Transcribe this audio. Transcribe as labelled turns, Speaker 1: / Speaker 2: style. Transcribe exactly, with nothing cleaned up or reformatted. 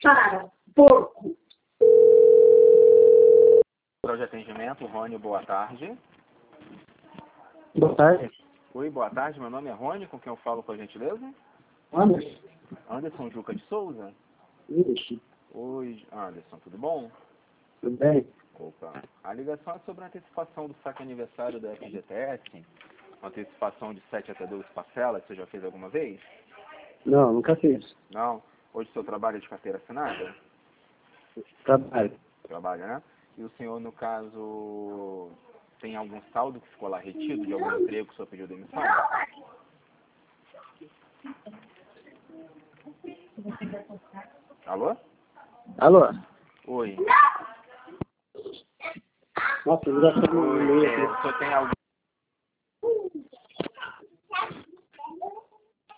Speaker 1: Para, porco!
Speaker 2: Central de atendimento, Rony, boa tarde.
Speaker 3: Boa tarde.
Speaker 2: Oi, boa tarde, meu nome é Rony, com quem eu falo, por gentileza?
Speaker 3: Anderson.
Speaker 2: Anderson Juca de Souza.
Speaker 3: Isso.
Speaker 2: Oi, Anderson, tudo bom?
Speaker 3: Tudo bem?
Speaker 2: Opa, a ligação é sobre a antecipação do saque aniversário da F G T S, uma antecipação de sete até doze parcelas, você já fez alguma vez?
Speaker 3: Não, nunca fiz.
Speaker 2: Não? Hoje o seu trabalho é de carteira assinada?
Speaker 3: Trabalho.
Speaker 2: Trabalha, né? E o senhor, no caso, tem algum saldo que ficou lá retido de algum emprego que o senhor pediu demissão? Alô?
Speaker 3: Alô?
Speaker 2: Oi.
Speaker 3: Nossa, ligação no
Speaker 2: Oi,
Speaker 3: meio
Speaker 2: é,
Speaker 3: aqui.
Speaker 2: o senhor tem algum